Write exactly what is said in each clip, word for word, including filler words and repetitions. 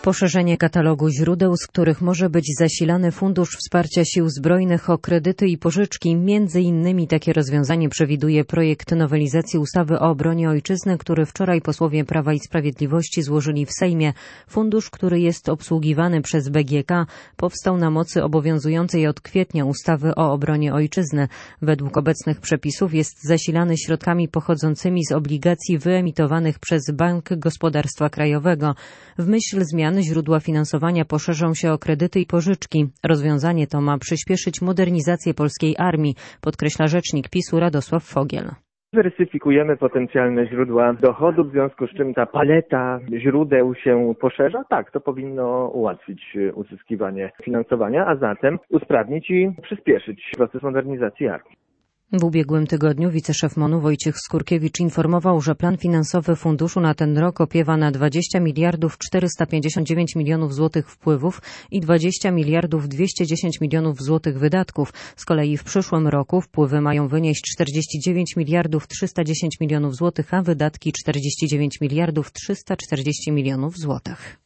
Poszerzenie katalogu źródeł, z których może być zasilany Fundusz Wsparcia Sił Zbrojnych o kredyty i pożyczki. Między innymi takie rozwiązanie przewiduje projekt nowelizacji ustawy o obronie ojczyzny, który wczoraj posłowie Prawa i Sprawiedliwości złożyli w Sejmie. Fundusz, który jest obsługiwany przez B G K, powstał na mocy obowiązującej od kwietnia ustawy o obronie ojczyzny. Według obecnych przepisów jest zasilany środkami pochodzącymi z obligacji wyemitowanych przez Bank Gospodarstwa Krajowego. W myśl zmian źródła finansowania poszerzą się o kredyty i pożyczki. Rozwiązanie to ma przyspieszyć modernizację polskiej armii, podkreśla rzecznik PiS-u Radosław Fogiel. Dywersyfikujemy potencjalne źródła dochodu, w związku z czym ta paleta źródeł się poszerza. Tak, to powinno ułatwić uzyskiwanie finansowania, a zatem usprawnić i przyspieszyć proces modernizacji armii. W ubiegłym tygodniu wiceszef MON-u Wojciech Skurkiewicz informował, że plan finansowy funduszu na ten rok opiewa na dwadzieścia miliardów czterysta pięćdziesiąt dziewięć milionów złotych wpływów i dwadzieścia miliardów dwieście dziesięć milionów złotych wydatków. Z kolei w przyszłym roku wpływy mają wynieść czterdzieści dziewięć miliardów trzysta dziesięć milionów złotych, a wydatki czterdzieści dziewięć miliardów trzysta czterdzieści milionów złotych.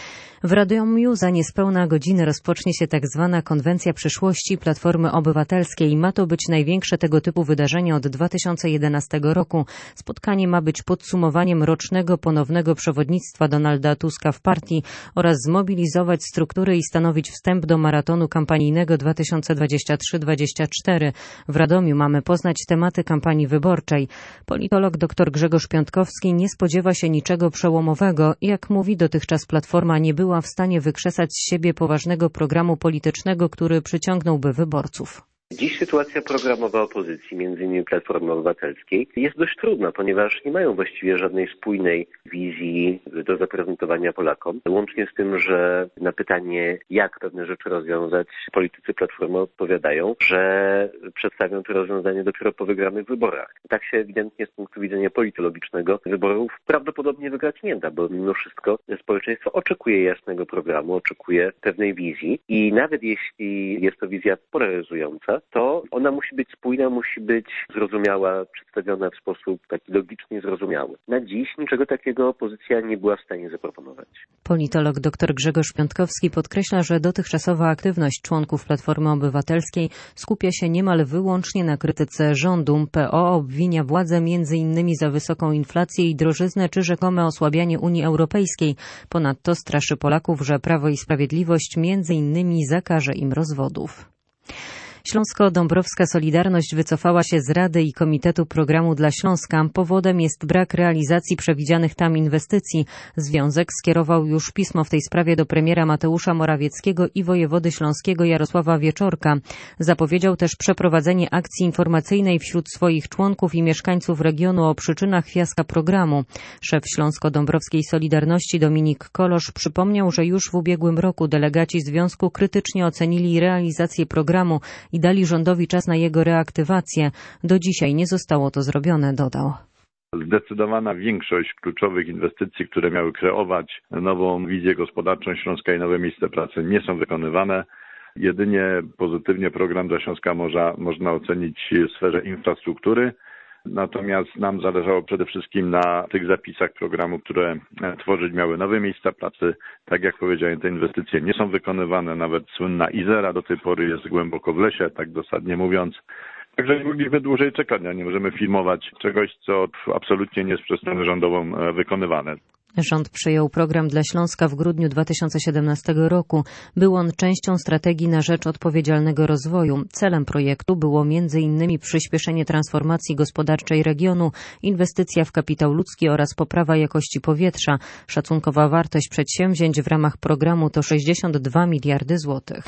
W Radomiu za niespełna godzinę rozpocznie się tak zwana Konwencja Przyszłości Platformy Obywatelskiej. Ma to być największe tego typu wydarzenie od dwa tysiące jedenastego roku. Spotkanie ma być podsumowaniem rocznego ponownego przewodnictwa Donalda Tuska w partii oraz zmobilizować struktury i stanowić wstęp do maratonu kampanijnego dwa tysiące dwudziestego trzeciego do dwudziestego czwartego. W Radomiu mamy poznać tematy kampanii wyborczej. Politolog dr Grzegorz Piątkowski nie spodziewa się niczego przełomowego. Jak mówi, dotychczas Platforma nie była była w stanie wykrzesać z siebie poważnego programu politycznego, który przyciągnął dobrze. Dziś sytuacja programowa opozycji, między innymi Platformy Obywatelskiej, jest dość trudna, ponieważ nie mają właściwie żadnej spójnej wizji do zaprezentowania Polakom. Łącznie z tym, że na pytanie, jak pewne rzeczy rozwiązać, politycy Platformy odpowiadają, że przedstawią to rozwiązanie dopiero po wygranych wyborach. Tak się ewidentnie z punktu widzenia politologicznego wyborów prawdopodobnie wygrać nie da, bo mimo wszystko społeczeństwo oczekuje jasnego programu, oczekuje pewnej wizji i nawet jeśli jest to wizja polaryzująca, to ona musi być spójna, musi być zrozumiała, przedstawiona w sposób taki logicznie zrozumiały. Na dziś niczego takiego opozycja nie była w stanie zaproponować. Politolog dr Grzegorz Piątkowski podkreśla, że dotychczasowa aktywność członków Platformy Obywatelskiej skupia się niemal wyłącznie na krytyce rządu. P O obwinia władzę między innymi za wysoką inflację i drożyznę czy rzekome osłabianie Unii Europejskiej. Ponadto straszy Polaków, że Prawo i Sprawiedliwość między innymi zakaże im rozwodów. Śląsko-Dąbrowska Solidarność wycofała się z Rady i Komitetu Programu dla Śląska. Powodem jest brak realizacji przewidzianych tam inwestycji. Związek skierował już pismo w tej sprawie do premiera Mateusza Morawieckiego i wojewody śląskiego Jarosława Wieczorka. Zapowiedział też przeprowadzenie akcji informacyjnej wśród swoich członków i mieszkańców regionu o przyczynach fiaska programu. Szef Śląsko-Dąbrowskiej Solidarności Dominik Kolosz przypomniał, że już w ubiegłym roku delegaci związku krytycznie ocenili realizację programu i dali rządowi czas na jego reaktywację. Do dzisiaj nie zostało to zrobione, dodał. Zdecydowana większość kluczowych inwestycji, które miały kreować nową wizję gospodarczą Śląska i nowe miejsca pracy, nie są wykonywane. Jedynie pozytywnie program dla Śląska można, można ocenić w sferze infrastruktury. Natomiast nam zależało przede wszystkim na tych zapisach programu, które tworzyć miały nowe miejsca pracy. Tak jak powiedziałem, te inwestycje nie są wykonywane. Nawet słynna Izera do tej pory jest głęboko w lesie, tak dosadnie mówiąc. Także nie mogliśmy dłużej czekać, a nie możemy filmować czegoś, co absolutnie nie jest przez stronę rządową wykonywane. Rząd przyjął program dla Śląska w grudniu dwa tysiące siedemnastego roku. Był on częścią strategii na rzecz odpowiedzialnego rozwoju. Celem projektu było między innymi przyspieszenie transformacji gospodarczej regionu, inwestycja w kapitał ludzki oraz poprawa jakości powietrza. Szacunkowa wartość przedsięwzięć w ramach programu to sześćdziesiąt dwa miliardy złotych.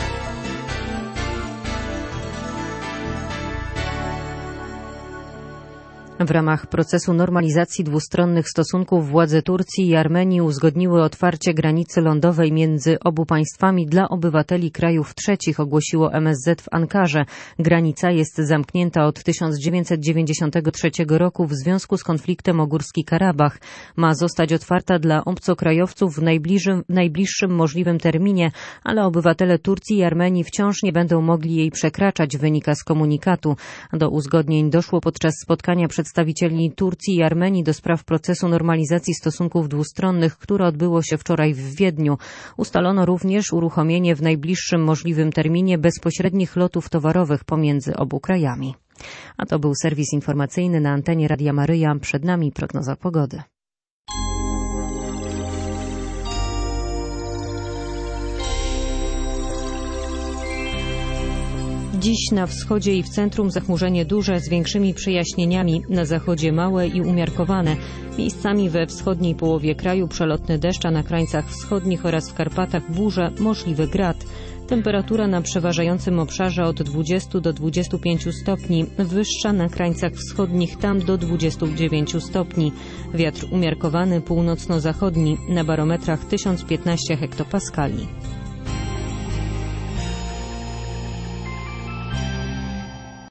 W ramach procesu normalizacji dwustronnych stosunków władze Turcji i Armenii uzgodniły otwarcie granicy lądowej między obu państwami dla obywateli krajów trzecich, ogłosiło M S Z w Ankarze. Granica jest zamknięta od tysiąc dziewięćset dziewięćdziesiątego trzeciego roku w związku z konfliktem o Górski Karabach. Ma zostać otwarta dla obcokrajowców w najbliższym, najbliższym możliwym terminie, ale obywatele Turcji i Armenii wciąż nie będą mogli jej przekraczać, wynika z komunikatu. Do uzgodnień doszło podczas spotkania przedstawicieli przedstawicieli Turcji i Armenii do spraw procesu normalizacji stosunków dwustronnych, które odbyło się wczoraj w Wiedniu. Ustalono również uruchomienie w najbliższym możliwym terminie bezpośrednich lotów towarowych pomiędzy obu krajami. A to był serwis informacyjny na antenie Radia Maryja. Przed nami prognoza pogody. Dziś na wschodzie i w centrum zachmurzenie duże z większymi przejaśnieniami, na zachodzie małe i umiarkowane. Miejscami we wschodniej połowie kraju przelotny deszcz, a na krańcach wschodnich oraz w Karpatach burze, możliwy grad. Temperatura na przeważającym obszarze od dwudziestu do dwudziestu pięciu stopni, wyższa na krańcach wschodnich tam do dwudziestu dziewięciu stopni. Wiatr umiarkowany północno-zachodni, na barometrach tysiąc piętnaście hektopaskali.